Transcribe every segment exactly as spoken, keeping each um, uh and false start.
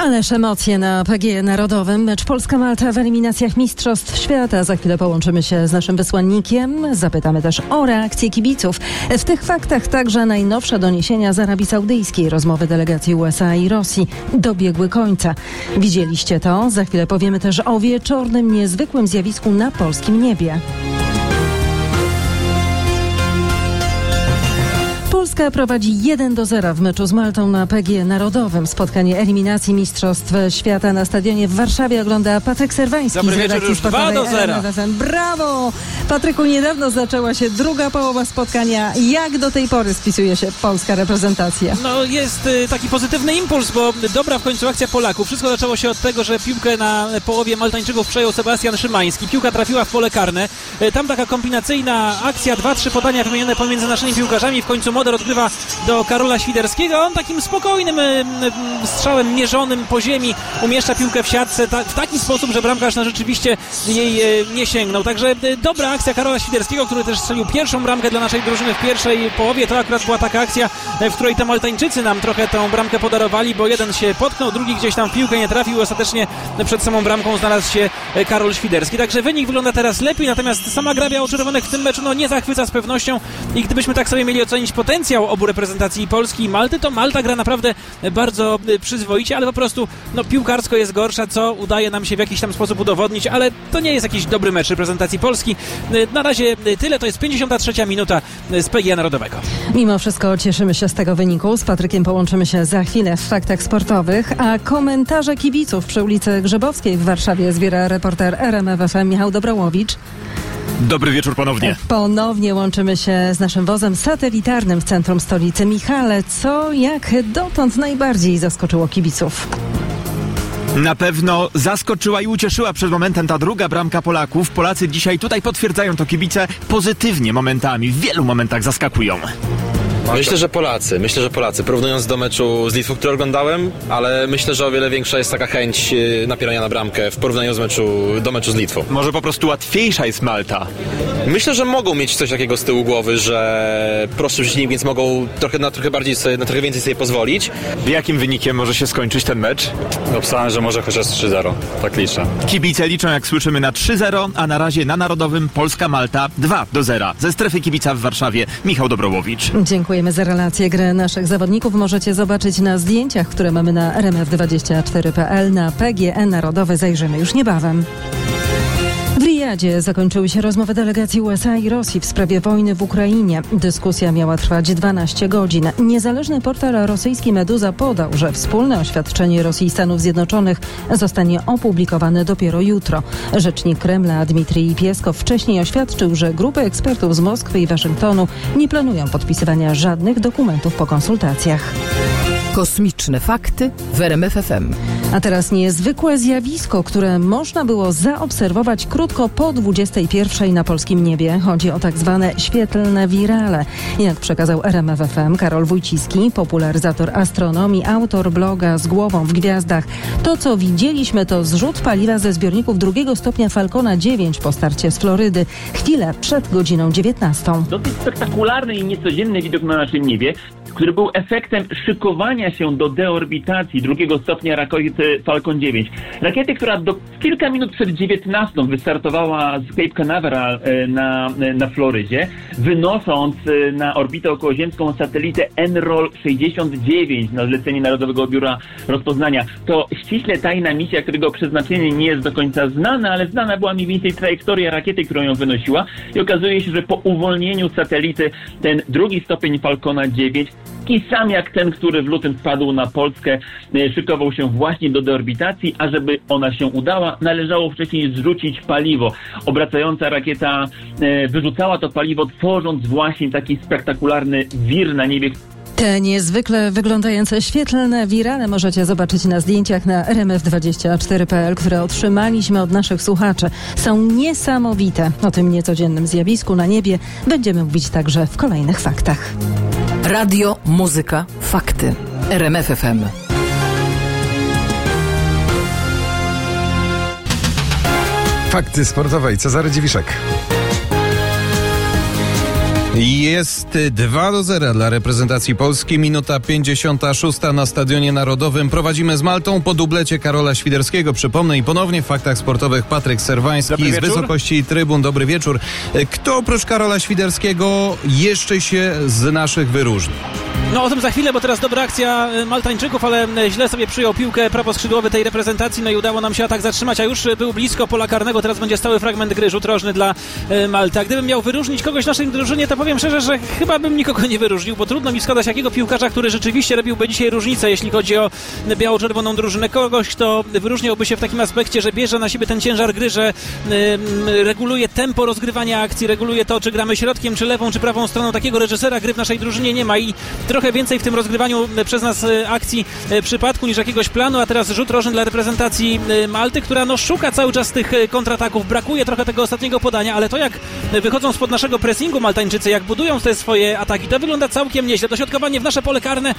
Ależ emocje na P G E Narodowym. Mecz Polska-Malta w eliminacjach Mistrzostw Świata. Za chwilę połączymy się z naszym wysłannikiem. Zapytamy też o reakcję kibiców. W tych faktach także najnowsze doniesienia z Arabii Saudyjskiej. Rozmowy delegacji U S A i Rosji dobiegły końca. Widzieliście to? Za chwilę powiemy też o wieczornym, niezwykłym zjawisku na polskim niebie. Polska prowadzi jeden do zera w meczu z Maltą na P G E Narodowym. Spotkanie eliminacji Mistrzostw Świata na stadionie w Warszawie ogląda Patryk Serwański. Dobry wieczór, już dwa do zera. Brawo! Patryku, niedawno zaczęła się druga połowa spotkania. Jak do tej pory spisuje się polska reprezentacja? No jest y, taki pozytywny impuls, bo dobra w końcu akcja Polaków. Wszystko zaczęło się od tego, że piłkę na połowie Maltańczyków przejął Sebastian Szymański. Piłka trafiła w pole karne. Y, tam taka kombinacyjna akcja, dwa, trzy podania wymienione pomiędzy naszymi piłkarzami. W końcu Moder odgrywa do Karola Świderskiego. On takim spokojnym y, y, strzałem mierzonym po ziemi umieszcza piłkę w siatce ta, w taki sposób, że bramkarz no, rzeczywiście jej y, nie sięgnął. Także y, dobra akcja Karola Świderskiego, który też strzelił pierwszą bramkę dla naszej drużyny w pierwszej połowie. To akurat była taka akcja, w której te Maltańczycy nam trochę tą bramkę podarowali, bo jeden się potknął, drugi gdzieś tam w piłkę nie trafił. Ostatecznie przed samą bramką znalazł się Karol Świderski. Także wynik wygląda teraz lepiej, natomiast sama gra biało-czerwonych w tym meczu no, nie zachwyca z pewnością i gdybyśmy tak sobie mieli ocenić potencjał obu reprezentacji Polski i Malty, to Malta gra naprawdę bardzo przyzwoicie, ale po prostu no, piłkarsko jest gorsza, co udaje nam się w jakiś tam sposób udowodnić, ale to nie jest jakiś dobry mecz reprezentacji Polski. Na razie tyle, to jest pięćdziesiąta trzecia minuta z P G E Narodowego. Mimo wszystko cieszymy się z tego wyniku. Z Patrykiem połączymy się za chwilę w faktach sportowych, a komentarze kibiców przy ulicy Grzybowskiej w Warszawie zbiera reporter R M F F M Michał Dobrołowicz. Dobry wieczór ponownie. Ponownie łączymy się z naszym wozem satelitarnym w centrum stolicy. Michale, co jak dotąd najbardziej zaskoczyło kibiców? Na pewno zaskoczyła i ucieszyła przed momentem ta druga bramka Polaków. Polacy dzisiaj tutaj potwierdzają to, kibice pozytywnie momentami, w wielu momentach zaskakują. Myślę, że Polacy, myślę, że Polacy. Porównując do meczu z Litwą, który oglądałem, ale myślę, że o wiele większa jest taka chęć napierania na bramkę w porównaniu z meczu, do meczu z Litwą. Może po prostu łatwiejsza jest Malta? Myślę, że mogą mieć coś takiego z tyłu głowy, że prostszy przeciwnik, więc mogą trochę, na, trochę bardziej sobie, na trochę więcej sobie pozwolić. Jakim wynikiem może się skończyć ten mecz? Obstawiam, że może chociaż trzy zero. Tak liczę. Kibice liczą, jak słyszymy, na trzy zero, a na razie na Narodowym Polska-Malta dwa do zera. Ze strefy kibica w Warszawie Michał Dobrowowicz. Dziękujemy za relację gry naszych zawodników. Możecie zobaczyć na zdjęciach, które mamy na R M F dwadzieścia cztery kropka p l. Na P G E Narodowe zajrzymy już niebawem. W Riyadzie zakończyły się rozmowy delegacji U S A i Rosji w sprawie wojny w Ukrainie. Dyskusja miała trwać dwanaście godzin. Niezależny portal rosyjski Meduza podał, że wspólne oświadczenie Rosji i Stanów Zjednoczonych zostanie opublikowane dopiero jutro. Rzecznik Kremla Dmitrij Pieskow wcześniej oświadczył, że grupy ekspertów z Moskwy i Waszyngtonu nie planują podpisywania żadnych dokumentów po konsultacjach. Kosmiczne fakty w R M F F M. A teraz niezwykłe zjawisko, które można było zaobserwować krótko po dwudziestej pierwszej na polskim niebie. Chodzi o tak zwane świetlne wirale. Jak przekazał R M F F M Karol Wójciski, popularyzator astronomii, autor bloga Z głową w gwiazdach. To, co widzieliśmy, to zrzut paliwa ze zbiorników drugiego stopnia Falcona dziewięć po starcie z Florydy. Chwilę przed godziną dziewiętnastą. Dosyć spektakularny i niecodzienny widok na naszym niebie, który był efektem szykowania się do deorbitacji drugiego stopnia rakiety Falcon dziewięć. Rakiety, która do kilka minut przed dziewiętnastą wystartowała z Cape Canaveral na, na Florydzie, wynosząc na orbitę okołoziemską satelitę N R O L sześćdziesiąt dziewięć na zlecenie Narodowego Biura Rozpoznania. To ściśle tajna misja, którego przeznaczenie nie jest do końca znane, ale znana była mniej więcej trajektoria rakiety, którą ją wynosiła i okazuje się, że po uwolnieniu satelity ten drugi stopień Falcona dziewięć, taki sam jak ten, który w lutym spadł na Polskę, szykował się właśnie do deorbitacji, a żeby ona się udała, należało wcześniej zrzucić paliwo. Obracająca rakieta wyrzucała to paliwo, tworząc właśnie taki spektakularny wir na niebie. Te niezwykle wyglądające świetlne wirale możecie zobaczyć na zdjęciach na R M F dwadzieścia cztery kropka p l, które otrzymaliśmy od naszych słuchaczy. Są niesamowite. O tym niecodziennym zjawisku na niebie będziemy mówić także w kolejnych faktach. Radio, muzyka, fakty. R M F F M. Fakty sportowe i Cezary Dziwiszek. Jest dwa do zera dla reprezentacji Polski, minuta pięćdziesiąta szósta na Stadionie Narodowym. Prowadzimy z Maltą po dublecie Karola Świderskiego. Przypomnę i ponownie w faktach sportowych Patryk Serwański z wysokości trybun. Dobry wieczór. Kto oprócz Karola Świderskiego jeszcze się z naszych wyróżni? No o tym za chwilę, bo teraz dobra akcja Maltańczyków, ale źle sobie przyjął piłkę prawoskrzydłowy tej reprezentacji, no i udało nam się atak zatrzymać, a już był blisko pola karnego, teraz będzie stały fragment gry, rzut rożny dla Malty. A gdybym miał wyróżnić kogoś w naszej drużynie, to powiem szczerze, że chyba bym nikogo nie wyróżnił, bo trudno mi wskazać jakiego piłkarza, który rzeczywiście robiłby dzisiaj różnicę, jeśli chodzi o biało-czerwoną drużynę. Kogoś, kto wyróżniałby się w takim aspekcie, że bierze na siebie ten ciężar gry, że y, reguluje tempo rozgrywania akcji, reguluje to, czy gramy środkiem, czy lewą, czy prawą stroną. Takiego reżysera gry w naszej drużynie nie ma i trochę więcej w tym rozgrywaniu przez nas akcji przypadku niż jakiegoś planu, a teraz rzut rożny dla reprezentacji Malty, która no szuka cały czas tych kontrataków, brakuje trochę tego ostatniego podania, ale to jak wychodzą spod naszego pressingu Maltańczycy, jak budują te swoje ataki, to wygląda całkiem nieźle. Dośrodkowanie w nasze pole karne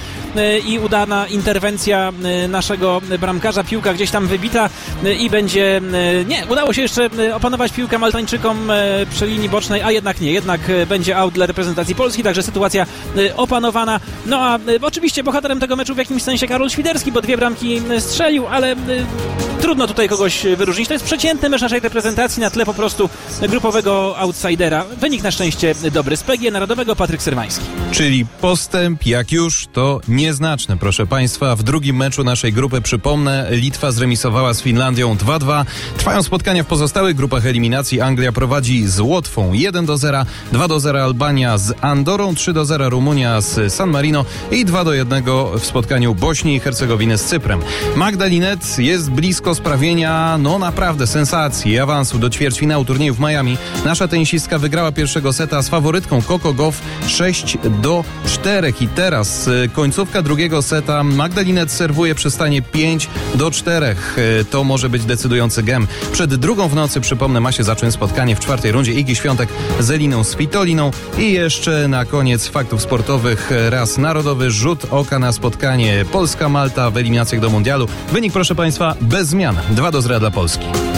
i udana interwencja naszego bramkarza, piłka gdzieś tam wybita i będzie, nie, udało się jeszcze opanować piłkę Maltańczykom przy linii bocznej, a jednak nie, jednak będzie out dla reprezentacji Polski, także sytuacja opanowana. No a y, oczywiście bohaterem tego meczu w jakimś sensie Karol Świderski, bo dwie bramki strzelił, ale y, trudno tutaj kogoś wyróżnić. To jest przeciętny mecz naszej reprezentacji na tle po prostu grupowego outsidera. Wynik na szczęście dobry. Z P G E Narodowego Patryk Serwański. Czyli postęp, jak już, to nieznaczny, proszę Państwa. W drugim meczu naszej grupy, przypomnę, Litwa zremisowała z Finlandią dwa dwa. Trwają spotkania w pozostałych grupach eliminacji. Anglia prowadzi z Łotwą jeden do zera, dwa do zera Albania z Andorą, trzy do zera Rumunia z San Marino i dwa do jednego w spotkaniu Bośni i Hercegowiny z Cyprem. Magda Linette jest blisko sprawienia, no naprawdę, sensacji, awansu do ćwierćfinału turnieju w Miami. Nasza tenisistka wygrała pierwszego seta z faworytką Coco Gauff sześć do czterech i teraz końcówka drugiego seta. Magda Linette serwuje przy stanie pięć do czterech. To może być decydujący gem. Przed drugą w nocy, przypomnę, ma się zacząć spotkanie w czwartej rundzie Igi Świątek z Eliną Svitoliną i jeszcze na koniec faktów sportowych raz narodowy rzut oka na spotkanie Polska-Malta w eliminacjach do mundialu. Wynik, proszę Państwa, bez zmian. dwa do zera dla Polski.